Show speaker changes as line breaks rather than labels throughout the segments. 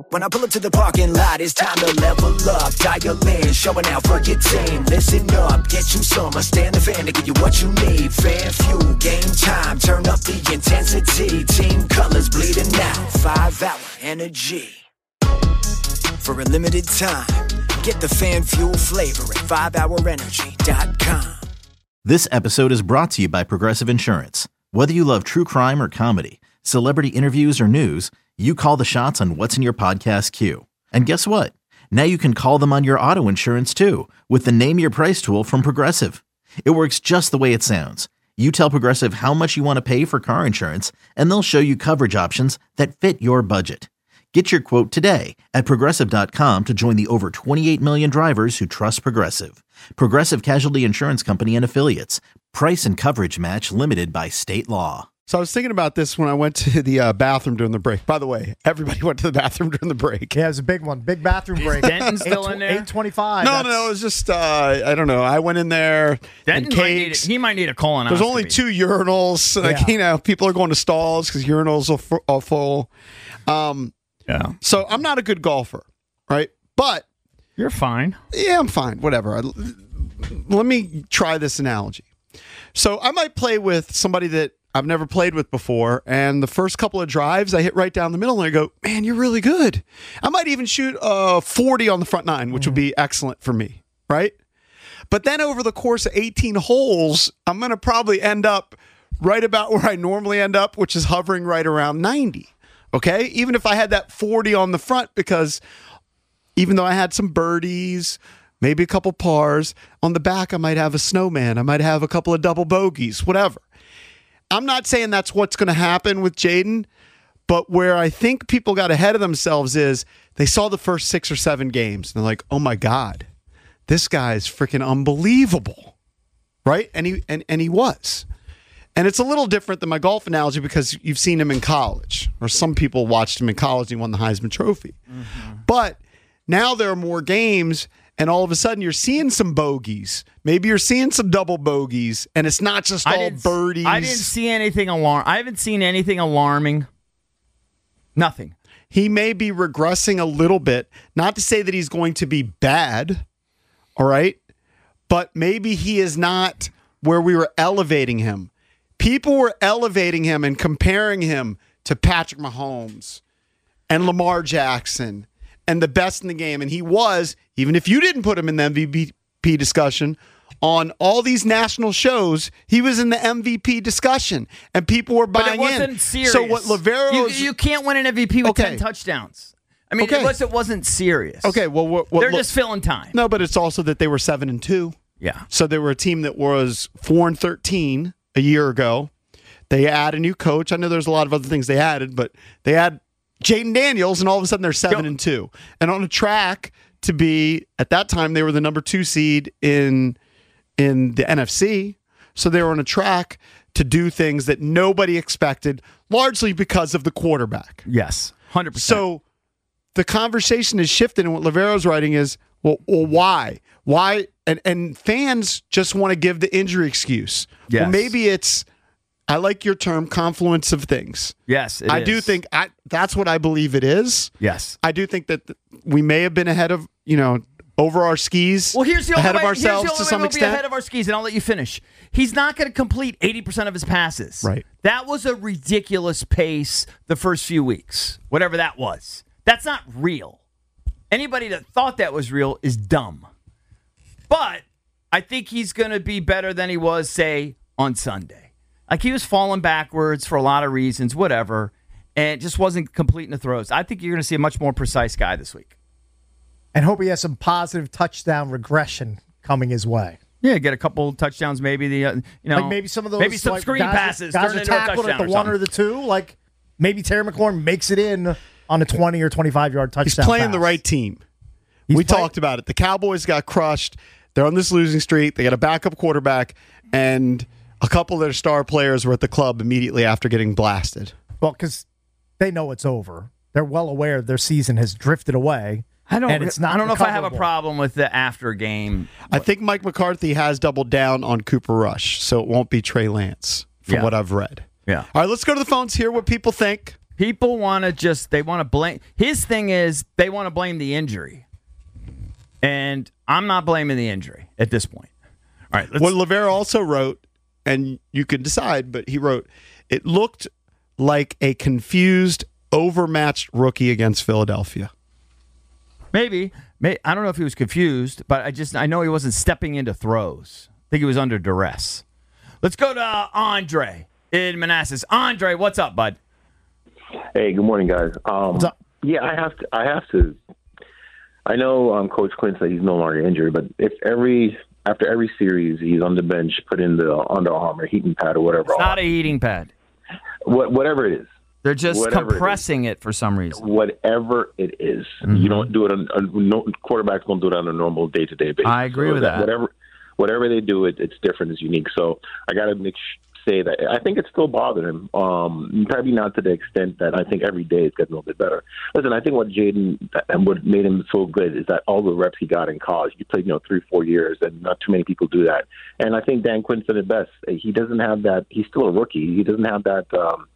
When I pull up to the parking lot, it's time to level up. Dial in, showing out for your team. Listen up, get you some. Stand the fan to give you what you need. Fan fuel, game time, turn up the intensity. Team colors bleeding out, 5-hour energy. For a limited time, get the fan fuel flavor at 5hourenergy.com.
This episode is brought to you by Progressive Insurance. Whether you love true crime or comedy, celebrity interviews or news, you call the shots on what's in your podcast queue. And guess what? Now you can call them on your auto insurance too with the Name Your Price tool from Progressive. It works just the way it sounds. You tell Progressive how much you want to pay for car insurance, and they'll show you coverage options that fit your budget. Get your quote today at Progressive.com to join the over 28 million drivers who trust Progressive. Progressive Casualty Insurance Company and Affiliates. Price and coverage match limited by state law.
So I was thinking about this when I went to the bathroom during the break. By the way, everybody went to the bathroom during the break.
Yeah, it was a big one. Big bathroom break.
Denton's still in there?
8:25.
No, it was just, I don't know. I went in there.
Denton he might need a colonoscopy.
There's only 2 urinals. Like, people are going to stalls because urinals are full.
Yeah.
So I'm not a good golfer, right? But
you're fine.
Yeah, I'm fine. Whatever. Let me try this analogy. So I might play with somebody that I've never played with before, and the first couple of drives, I hit right down the middle, and I go, man, you're really good. I might even shoot 40 on the front nine, which would be excellent for me, right? But then over the course of 18 holes, I'm going to probably end up right about where I normally end up, which is hovering right around 90, okay? Even if I had that 40 on the front, because even though I had some birdies, maybe a couple pars, on the back I might have a snowman, I might have a couple of double bogeys, whatever. I'm not saying that's what's going to happen with Jaden, but where I think people got ahead of themselves is they saw the first 6 or 7 games, and they're like, oh my God, this guy is freaking unbelievable, right? And he was. And it's a little different than my golf analogy because you've seen him in college, or some people watched him in college and he won the Heisman Trophy. Mm-hmm. But now there are more games, and all of a sudden you're seeing some bogeys. Maybe you're seeing some double bogeys, and it's not just all birdies.
I didn't see anything I haven't seen anything alarming. Nothing.
He may be regressing a little bit. Not to say that he's going to be bad, all right? But maybe he is not where we were elevating him. People were elevating him and comparing him to Patrick Mahomes and Lamar Jackson and the best in the game. And he was, even if you didn't put him in the MVP discussion, on all these national shows, he was in the MVP discussion. And people were buying in.
But it wasn't serious.
So what Loveros...
You can't win an MVP with 10 touchdowns. I mean, it wasn't serious.
Okay, well...
They're just filling time.
No, but it's also that they were 7-2.
Yeah.
So they were a team that was 4-13 a year ago. They add a new coach. I know there's a lot of other things they added, but they add Jaden Daniels, and all of a sudden they're 7-2. And on a track to be, at that time, they were the number 2 seed in the NFC. So they were on a track to do things that nobody expected, largely because of the quarterback.
Yes, 100%.
So the conversation has shifted, and what Lovero's writing is, well, why? Why? And fans just want to give the injury excuse.
Yes.
Well, maybe it's, I like your term, confluence of things.
Yes,
I do think that's what I believe it is.
Yes.
I do think that we may have been ahead of, over our skis.
Well, here's the only
ahead
way,
of ourselves
here's the only
to some
way
extent.
We'll be ahead of our skis, and I'll let you finish. He's not going to complete 80% of his passes.
Right.
That was a ridiculous pace the first few weeks, whatever that was. That's not real. Anybody that thought that was real is dumb. But I think he's going to be better than he was, say, on Sunday. Like, he was falling backwards for a lot of reasons, whatever, and it just wasn't completing the throws. I think you're going to see a much more precise guy this week.
And hope he has some positive touchdown regression coming his way.
Yeah, get a couple touchdowns, maybe
like maybe some of those,
maybe some screen passes,
guys
turn
are
into a
tackled
touchdown
at the 1 or the 2. Like maybe Terry McLaurin makes it in on a 20 or 25-yard touchdown.
He's playing
pass.
the right team. We talked about it. The Cowboys got crushed. They're on this losing streak. They got a backup quarterback, and a couple of their star players were at the club immediately after getting blasted.
Well, because they know it's over. They're well aware their season has drifted away.
I don't know if I have a
recoverable.
problem with the after game.
I think Mike McCarthy has doubled down on Cooper Rush, so it won't be Trey Lance, from what I've read.
Yeah.
All right, let's go to the phones, hear what people think.
People want to they want to blame. His thing is they want to blame the injury. And I'm not blaming the injury at this point. All right.
What Lavera also wrote, and you can decide, but he wrote, it looked like a confused, overmatched rookie against Philadelphia.
Maybe. I don't know if he was confused, but I know he wasn't stepping into throws. I think he was under duress. Let's go to Andre in Manassas. Andre, what's up, bud?
Hey, good morning, guys.
What's up?
Yeah, I have to. I know Coach Quinn said he's no longer injured, but if after every series he's on the bench, put in the Under Armour heating pad or whatever.
It's not a heating pad.
Whatever it is.
They're just
Whatever
compressing it for some reason.
Whatever it is. You don't do it quarterbacks don't do it on a normal day-to-day basis.
I agree with that.
Whatever they do, it's different, it's unique. So I got to say that I think it's still bothering him. Probably not to the extent that I think every day it's getting a little bit better. Listen, I think what Jaden and what made him so good is that all the reps he got in college. He played 3-4 years, and not too many people do that. And I think Dan Quinn said it best. He doesn't have that. He's still a rookie. He doesn't have that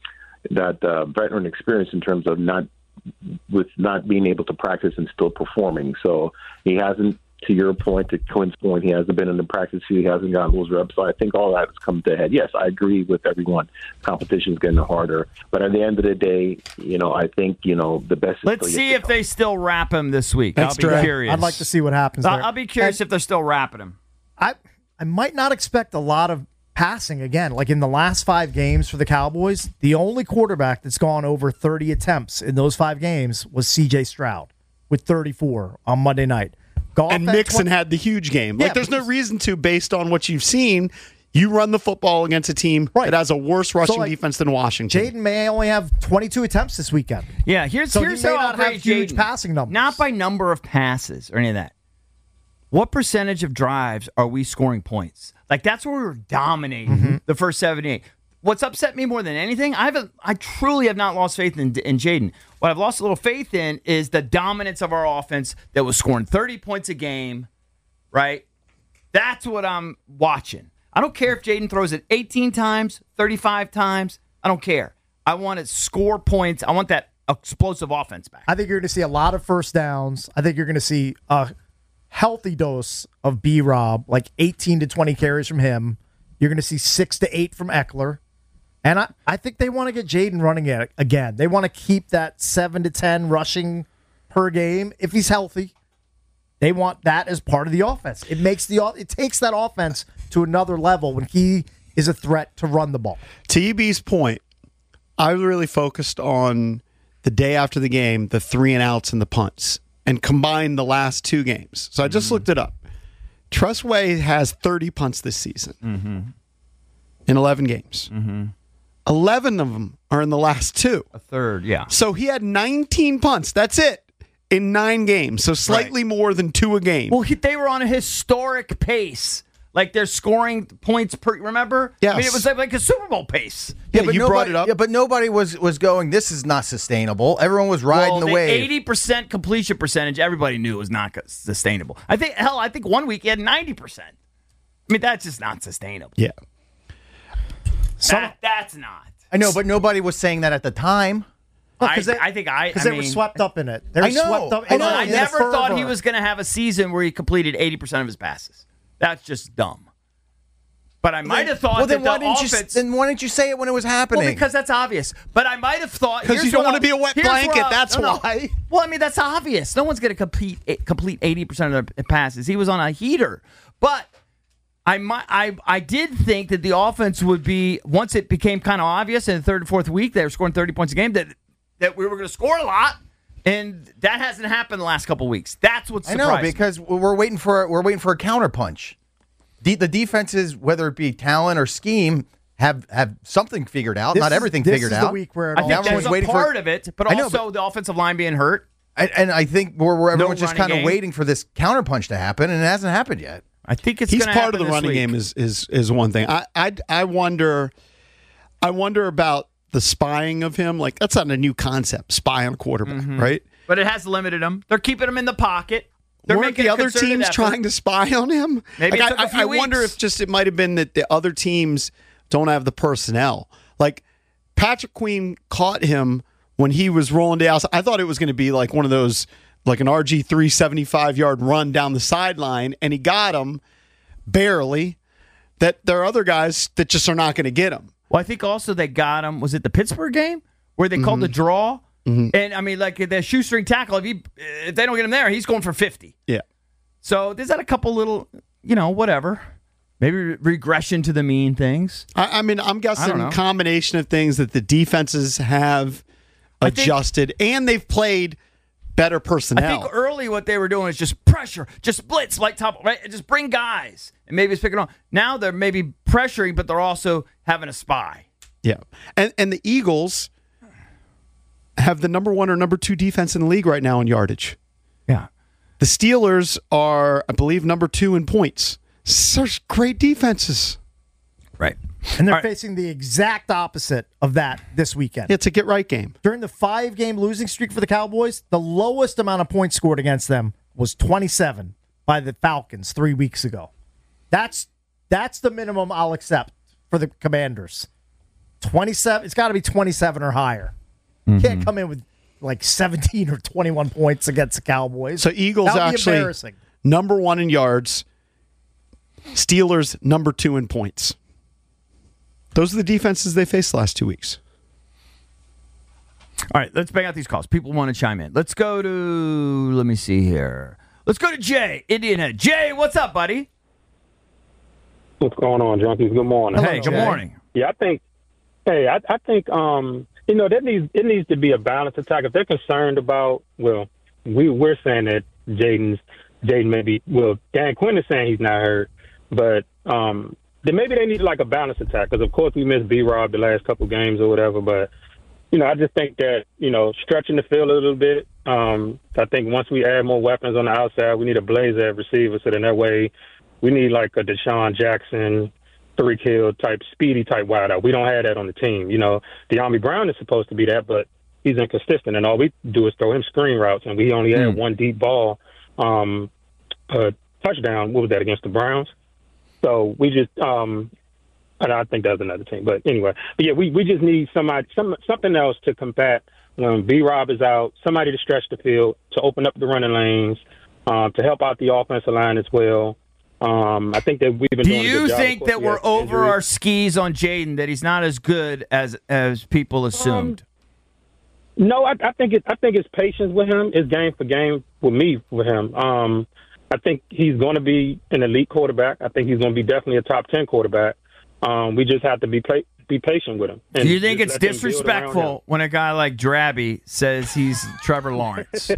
veteran experience in terms of not being able to practice and still performing. So he hasn't. To your point, to Quinn's point, he hasn't been in the practice field. He hasn't gotten those reps. So I think all that has come to a head. Yes, I agree with everyone. Competition is getting harder. But at the end of the day, I think, the best is
Let's see if they still wrap him this week.
Thanks,
I'll be
Trey.
curious.
I'd like to see what happens there.
I'll be curious if they're still wrapping him.
I might not expect a lot of passing again. Like in the last 5 games for the Cowboys, the only quarterback that's gone over 30 attempts in those 5 games was C.J. Stroud with 34 on Monday night.
And Mixon had the huge game.
Yeah,
there's no reason to, based on what you've seen. You run the football against a team that has a worse rushing defense than Washington.
Jaden may only have 22 attempts this weekend.
Yeah, here's
he
how
may
I'll
not have
grade
huge
Jaden.
passing numbers.
Not by number of passes or any of that. What percentage of drives are we scoring points? That's where we were dominating the first 78. What's upset me more than anything, I truly have not lost faith in Jaden. What I've lost a little faith in is the dominance of our offense that was scoring 30 points a game, right? That's what I'm watching. I don't care if Jaden throws it 18 times, 35 times. I don't care. I want to score points. I want that explosive offense back.
I think you're going to see a lot of first downs. I think you're going to see a healthy dose of B-Rob, like 18 to 20 carries from him. You're going to see 6 to 8 from Eckler. And I think they want to get Jaden running it again. They want to keep that 7 to 10 rushing per game if he's healthy. They want that as part of the offense. It takes that offense to another level when he is a threat to run the ball.
To EB's point, I really focused on the day after the game, the 3 and outs and the punts, and combined the last 2 games. So I just looked it up. Tressway has 30 punts this season in 11 games. 11 of them are in the last 2.
A third, yeah.
So he had 19 punts. That's it. In 9 games. So slightly more than 2 a game.
Well, they were on a historic pace. They're scoring points per, remember?
Yes.
I mean, it was like a Super Bowl pace.
Yeah, but you brought it up.
Yeah, but nobody was going, this is not sustainable. Everyone was riding the wave.
80% completion percentage, everybody knew it was not sustainable. I think 1 week he had 90%. I mean, that's just not sustainable.
Yeah.
That's not.
I know, but nobody was saying that at the time.
Because they
were swept up in it.
I know.
Swept up.
I never thought he was going to have a season where he completed 80% of his passes. That's just dumb. But I might have thought that the offense...
Then why didn't you say it when it was happening?
Well, because that's obvious. But I might have thought...
Because you don't want to be a wet blanket, that's why.
Well, I mean, that's obvious. No one's going to complete 80% of their passes. He was on a heater. But I did think that the offense would be, once it became kind of obvious in the third and fourth week, they were scoring 30 points a game, that we were going to score a lot. And that hasn't happened the last couple of weeks. That's what's surprising.
I know, because we're waiting for a counterpunch. The defenses, whether it be talent or scheme, have something figured out. Not everything figured out.
This is the week where
I think that's a part of it, but also the offensive line being hurt.
And I think everyone's just kind of waiting for this counterpunch to happen, and it hasn't happened yet.
I think it's
he's
part
of the running game is one thing. I wonder about the spying of him. That's not a new concept. Spy on a quarterback, right?
But it has limited him. They're keeping him in the pocket. They're
Weren't the other teams trying to spy on him?
Maybe it took a few
I wonder if it might have been that the other teams don't have the personnel. Patrick Queen caught him when he was rolling down. I thought it was going to be like one of those, like an RG3 75-yard run down the sideline, and he got him barely. That there are other guys that just are not going to get him.
Well, I think also they got him. Was it the Pittsburgh game where they called the draw? And I mean, like the shoestring tackle, if they don't get him there, he's going for 50.
Yeah.
So there's that a couple little, whatever. Maybe regression to the mean things.
I mean, I'm guessing a combination of things that the defenses have adjusted, and they've played better personnel.
I think early what they were doing is just pressure, just blitz, like top, right? Just bring guys, and maybe it's picking on. Now they're maybe pressuring, but they're also having a spy.
Yeah, and the Eagles have the number 1 or number 2 defense in the league right now in yardage.
Yeah,
the Steelers are, I believe, number 2 in points. Such great defenses.
Right.
And they're facing the exact opposite of that this weekend.
It's a get-right game.
During the 5-game losing streak for the Cowboys, the lowest amount of points scored against them was 27 by the Falcons 3 weeks ago. That's the minimum I'll accept for the Commanders. 27. It's got to be 27 or higher. Can't come in with like 17 or 21 points against the Cowboys.
So Eagles actually number 1 in yards. Steelers number 2 in points. Those are the defenses they faced the last 2 weeks.
All right, let's bang out these calls. People want to chime in. Let's go to, let me see here. Let's go to Jay, Indian Head. Jay, what's up, buddy?
What's going on, Junkies? Good morning.
Hey, good morning.
Yeah, I think it needs to be a balanced attack. If they're concerned about, we're saying that Jaden Dan Quinn is saying he's not hurt, but then maybe they need like a balanced attack, because of course we missed B-Rob the last couple games or whatever, but I just think that stretching the field a little bit. I think once we add more weapons on the outside, we need a blazer at receiver, so then that way we need like a Deshaun Jackson, Tyreek Hill type, speedy type wideout. We don't have that on the team. De'Ami Brown is supposed to be that, but he's inconsistent, and all we do is throw him screen routes, and we only had one deep ball touchdown. What was that, against the Browns? So we just, and I think that was another team. But anyway, we just need something else to combat when B-Rob is out, somebody to stretch the field, to open up the running lanes, to help out the offensive line as well. I think that we've been doing a good job.
Do you think that we're over our skis on Jaden, that he's not as good as people assumed?
No, I think it's patience with him. It's game for game with him. I think he's going to be an elite quarterback. I think he's going to be definitely a top 10 quarterback. We just have to be patient with him.
Do you think it's disrespectful when a guy like Drabby says he's Trevor Lawrence?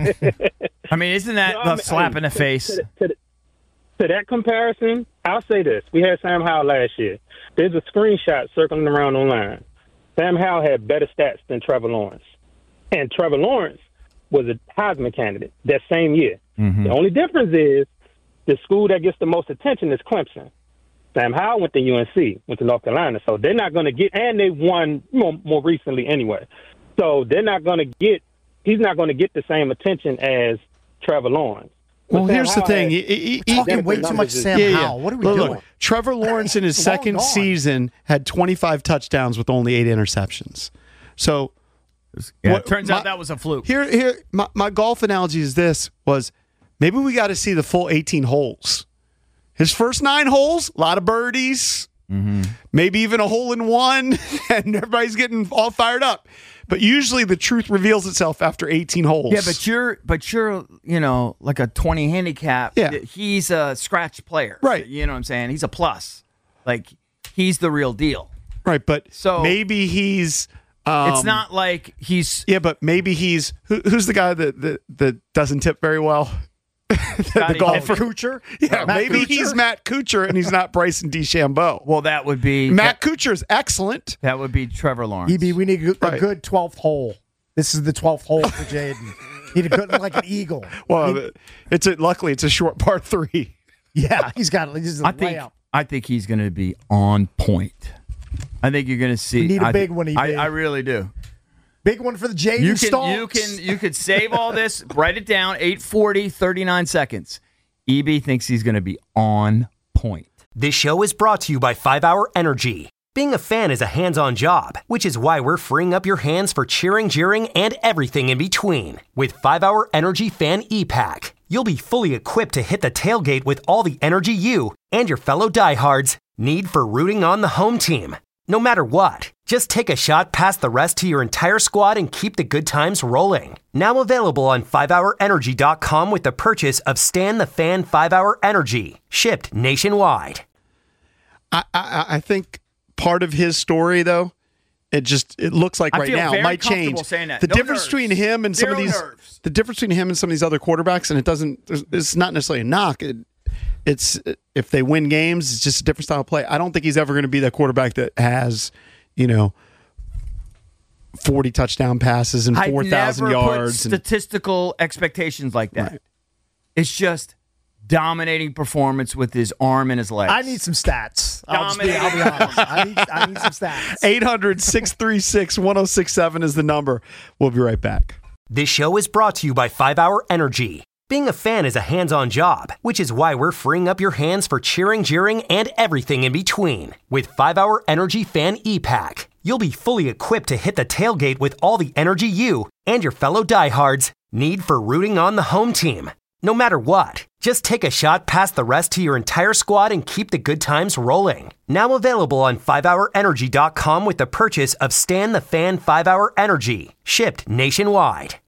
I mean, isn't that a slap in the face?
To that comparison, I'll say this. We had Sam Howell last year. There's a screenshot circling around online. Sam Howell had better stats than Trevor Lawrence. And Trevor Lawrence was a Heisman candidate that same year. The only difference is the school that gets the most attention is Clemson. Sam Howell went to UNC, went to North Carolina, so they're not going to get, and they won more recently anyway. So they're not going to get, he's not going to get the same attention as Trevor Lawrence.
Well, here's the thing.
We're talking way too much Sam Howell. What are we doing?
Look, Trevor Lawrence in his second season had 25 touchdowns with only 8 interceptions. So
it turns out that was a fluke.
Here, my golf analogy is was maybe we got to see the full 18 holes. His first 9 holes, a lot of birdies, maybe even a hole in one, and everybody's getting all fired up. But usually the truth reveals itself after 18 holes.
Yeah, but you're like a 20 handicap.
Yeah.
He's a scratch player.
Right.
You know what I'm saying? He's a plus. Like, he's the real deal.
Right, but maybe he's
it's not like he's
but maybe he's who's the guy that doesn't tip very well? The golfer
Kuchar?
Yeah, maybe he's Matt Kuchar and he's not Bryson DeChambeau.
Well, that would be
Matt Kuchar is excellent.
That would be Trevor Lawrence.
EB, we need a good 12th hole. This is the 12th hole for Jaden. Need a good like an eagle.
Well, luckily it's a short par 3.
Yeah, he's got it. Layup.
I think he's going to be on point. I think you're going to see.
We need a big one, EB.
I really do.
Big one for the Jaden Stalks.
You could save all this, write it down, 8:40, 39 seconds. EB thinks he's going to be on point.
This show is brought to you by 5 Hour Energy. Being a fan is a hands-on job, which is why we're freeing up your hands for cheering, jeering, and everything in between. With 5-Hour Energy Fan E-Pack, you'll be fully equipped to hit the tailgate with all the energy you and your fellow diehards need for rooting on the home team. No matter what, just take a shot past the rest to your entire squad and keep the good times rolling. Now available on 5hourenergy.com with the purchase of Stan the Fan 5-Hour Energy, shipped nationwide.
I think part of his story, though, it looks like right now it might change. The difference between him and some of these, the difference between him and some of these other quarterbacks, and it's not necessarily a knock. It's if they win games, it's just a different style of play. I don't think he's ever going to be that quarterback that has, 40 touchdown passes and 4,000 yards.
Statistical expectations like that.
Right.
It's just dominating performance with his arm and his legs.
I need some stats. I'll be honest. I need some stats.
800-636-1067 is the number. We'll be right back.
This show is brought to you by 5-Hour Energy. Being a fan is a hands-on job, which is why we're freeing up your hands for cheering, jeering, and everything in between. With 5-Hour Energy Fan E-Pack, you'll be fully equipped to hit the tailgate with all the energy you and your fellow diehards need for rooting on the home team. No matter what, just take a shot past the rest to your entire squad and keep the good times rolling. Now available on 5hourenergy.com with the purchase of Stan the Fan 5-Hour Energy, shipped nationwide.